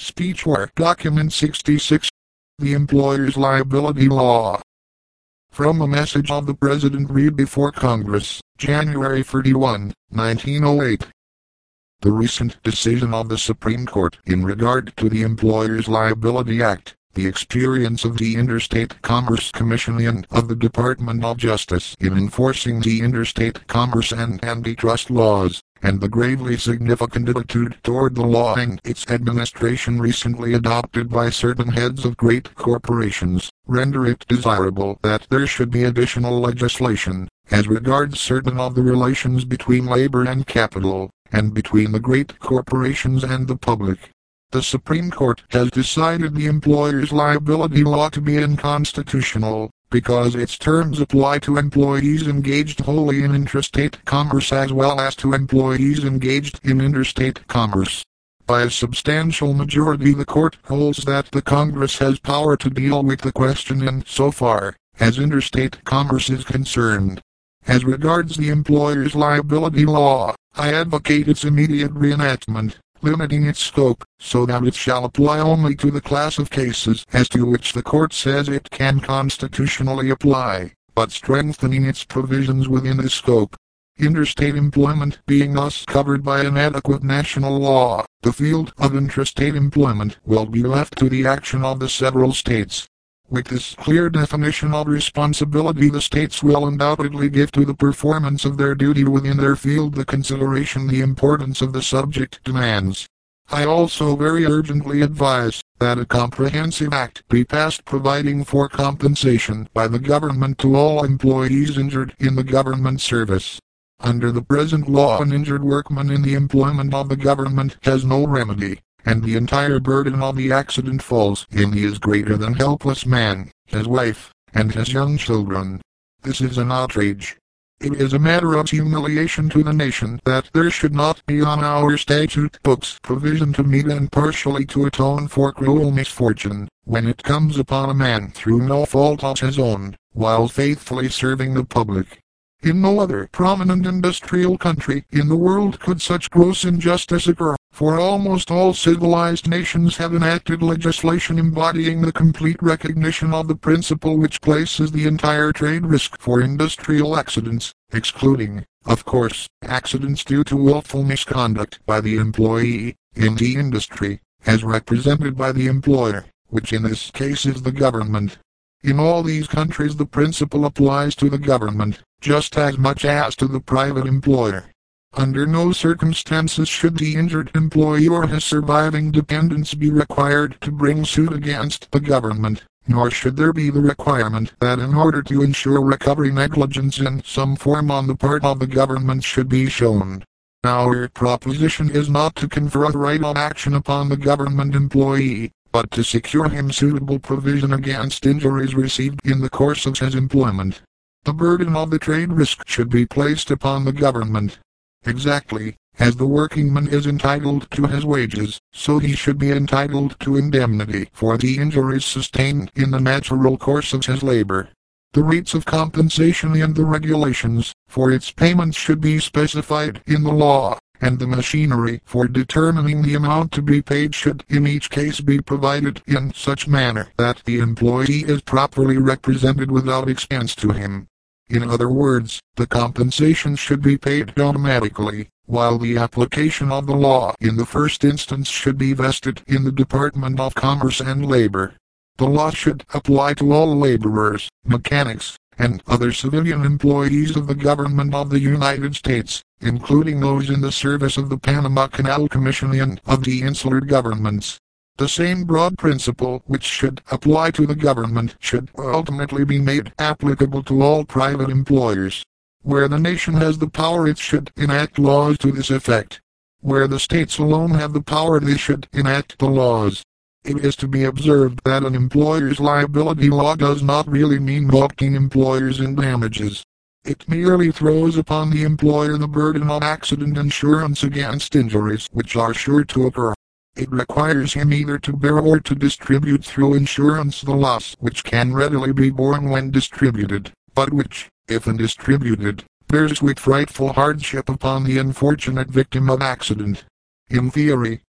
Speech or Document 66. The Employer's Liability Law. From a message of the President read before Congress, January 31, 1908. The recent decision of the Supreme Court in regard to the Employer's Liability Act, the experience of the Interstate Commerce Commission and of the Department of Justice in enforcing the interstate commerce and antitrust laws, and the gravely significant attitude toward the law and its administration recently adopted by certain heads of great corporations, render it desirable that there should be additional legislation, as regards certain of the relations between labor and capital, and between the great corporations and the public. The Supreme Court has decided the employer's liability law to be unconstitutional, because its terms apply to employees engaged wholly in intrastate commerce as well as to employees engaged in interstate commerce. By a substantial majority, the Court holds that the Congress has power to deal with the question in so far as interstate commerce is concerned. As regards the employer's liability law, I advocate its immediate reenactment, limiting its scope, so that it shall apply only to the class of cases as to which the Court says it can constitutionally apply, but strengthening its provisions within this scope. Interstate employment being thus covered by an adequate national law, the field of intrastate employment will be left to the action of the several states. With this clear definition of responsibility, the states will undoubtedly give to the performance of their duty within their field the consideration the importance of the subject demands. I also very urgently advise that a comprehensive act be passed providing for compensation by the government to all employees injured in the government service. Under the present law, an injured workman in the employment of the government has no remedy, and the entire burden of the accident falls in his greater than helpless man, his wife, and his young children. This is an outrage. It is a matter of humiliation to the nation that there should not be on our statute books provision to meet and partially to atone for cruel misfortune, when it comes upon a man through no fault of his own, while faithfully serving the public. In no other prominent industrial country in the world could such gross injustice occur, for almost all civilized nations have enacted legislation embodying the complete recognition of the principle which places the entire trade risk for industrial accidents, excluding, of course, accidents due to willful misconduct by the employee in the industry, as represented by the employer, which in this case is the government. In all these countries the principle applies to the government, just as much as to the private employer. Under no circumstances should the injured employee or his surviving dependents be required to bring suit against the government, nor should there be the requirement that in order to ensure recovery negligence in some form on the part of the government should be shown. Our proposition is not to confer a right of action upon the government employee, but to secure him suitable provision against injuries received in the course of his employment. The burden of the trade risk should be placed upon the government. Exactly as the workingman is entitled to his wages, so he should be entitled to indemnity for the injuries sustained in the natural course of his labor. The rates of compensation and the regulations for its payments should be specified in the law, and the machinery for determining the amount to be paid should in each case be provided in such manner that the employee is properly represented without expense to him. In other words, the compensation should be paid automatically, while the application of the law in the first instance should be vested in the Department of Commerce and Labor. The law should apply to all laborers, mechanics, and other civilian employees of the government of the United States, including those in the service of the Panama Canal Commission and of the insular governments. The same broad principle which should apply to the government should ultimately be made applicable to all private employers. Where the nation has the power, it should enact laws to this effect. Where the states alone have the power, they should enact the laws. It is to be observed that an employer's liability law does not really mean mulcting employers in damages. It merely throws upon the employer the burden of accident insurance against injuries which are sure to occur. It requires him either to bear or to distribute through insurance the loss which can readily be borne when distributed, but which, if undistributed, bears with frightful hardship upon the unfortunate victim of accident. In theory,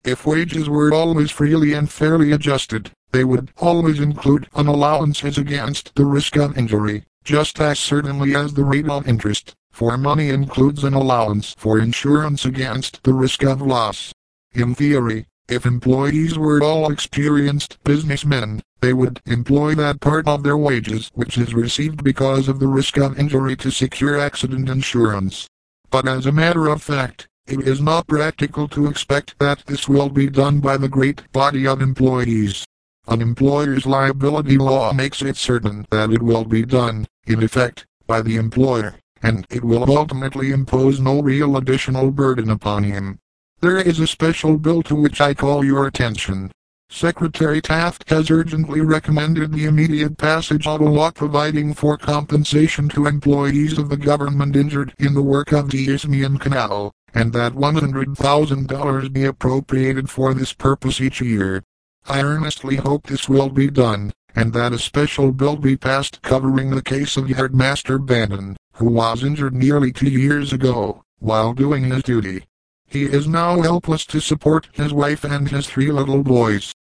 If wages were always freely and fairly adjusted, they would always include an allowances against the risk of injury, just as certainly as the rate of interest for money includes an allowance for insurance against the risk of loss. In theory, if employees were all experienced businessmen, they would employ that part of their wages which is received because of the risk of injury to secure accident insurance. But as a matter of fact, it is not practical to expect that this will be done by the great body of employees. An employer's liability law makes it certain that it will be done, in effect, by the employer, and it will ultimately impose no real additional burden upon him. There is a special bill to which I call your attention. Secretary Taft has urgently recommended the immediate passage of a law providing for compensation to employees of the government injured in the work of the Isthmian Canal, and that $100,000 be appropriated for this purpose each year. I earnestly hope this will be done, and that a special bill be passed covering the case of Yardmaster Bannon, who was injured nearly 2 years ago, while doing his duty. He is now helpless to support his wife and his 3 little boys.